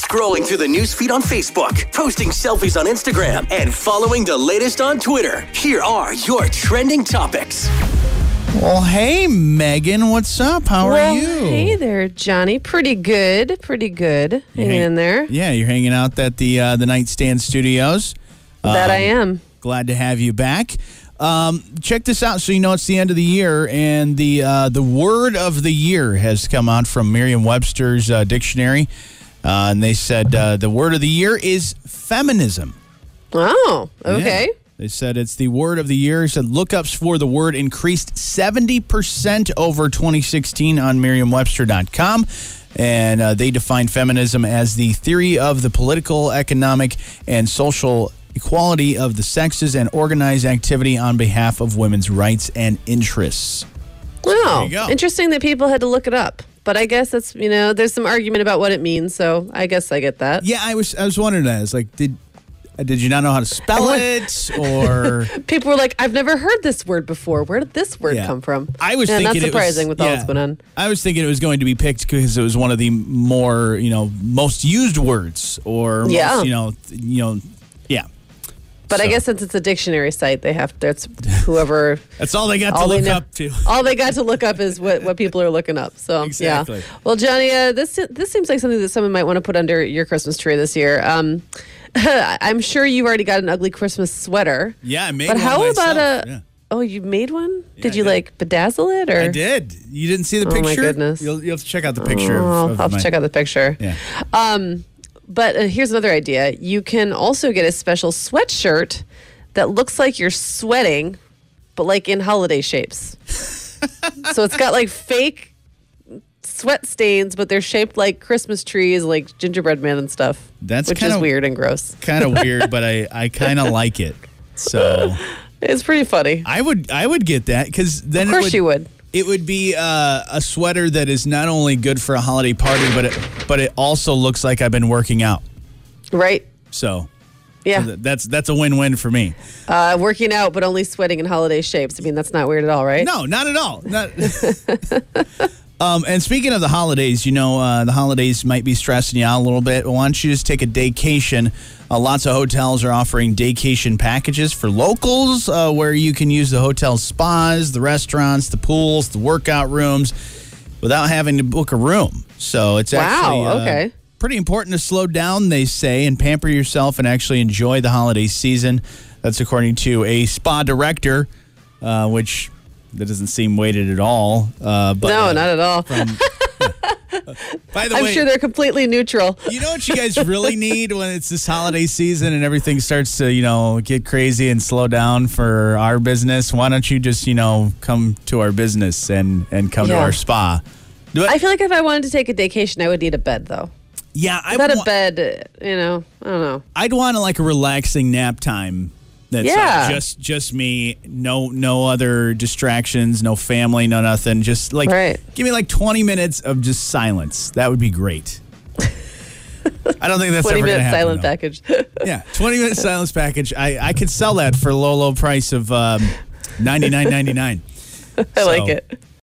scrolling through the newsfeed on Facebook, posting selfies on Instagram, and following the latest on Twitter. Here are your trending topics. Well, hey, Megan, what's up? How are you? Hey there, Johnny. Pretty good. Hanging in there. Yeah, you're hanging out at the Nightstand Studios. That I am. Glad to have you back. Check this out so you know it's the end of the year, and the word of the year has come out from Merriam-Webster's dictionary, and they said the word of the year is feminism. Oh, okay. Yeah. They said it's the word of the year. They said lookups for the word increased 70% over 2016 on Merriam-Webster.com. And they define feminism as the theory of the political, economic, and social equality of the sexes and organized activity on behalf of women's rights and interests. Wow. Interesting that people had to look it up. But I guess that's, there's some argument about what it means. So I guess I get that. Yeah, I was wondering that. It's like, did you not know how to spell it, or people were like, "I've never heard this word before. Where did this word come from?" I was thinking not surprising with all that's going on. I was thinking it was going to be picked because it was one of the more most used words, or yeah. Yeah. But I guess since it's a dictionary site, they have that's whoever. That's all they got to look up to. All they got to look up is what people are looking up. So exactly. Yeah. Well, Johnny, this seems like something that someone might want to put under your Christmas tree this year. I'm sure you already got an ugly Christmas sweater. Yeah, I made one. But how myself. About yeah. Oh, you made one? Yeah, did you bedazzle it, or? I did. You didn't see the picture? Oh my goodness! You'll have to check out the picture. I'll have to check out the picture. Yeah. But here's another idea. You can also get a special sweatshirt that looks like you're sweating, but in holiday shapes. So it's got fake sweat stains, but they're shaped like Christmas trees, like gingerbread man and stuff. Which is weird and gross. Kind of weird, but I kind of like it. So it's pretty funny. I would get that, because then of course you would. It would be a sweater that is not only good for a holiday party, but it also looks like I've been working out. Right. So yeah, that's a win-win for me. Working out, but only sweating in holiday shapes. I mean, that's not weird at all, right? No, not at all. And speaking of the holidays, the holidays might be stressing you out a little bit. Why don't you just take a daycation? Lots of hotels are offering daycation packages for locals where you can use the hotel spas, the restaurants, the pools, the workout rooms without having to book a room. So it's actually pretty important to slow down, they say, and pamper yourself and actually enjoy the holiday season. That's according to a spa director, which... that doesn't seem weighted at all. But, no, not at all. By the way, I'm sure they're completely neutral. You know what you guys really need when it's this holiday season and everything starts to, get crazy and slow down for our business? Why don't you just, come to our business and come to our spa? I feel like if I wanted to take a vacation, I would need a bed, though. Yeah. Without a bed, I don't know. I'd want a relaxing nap time. That's just me, no other distractions, no family, no nothing. Just give me 20 minutes of just silence. That would be great. I don't think that's ever going to happen. 20-minute silent package. Yeah, 20-minute silence package. I could sell that for a low price of $99.99. I like it.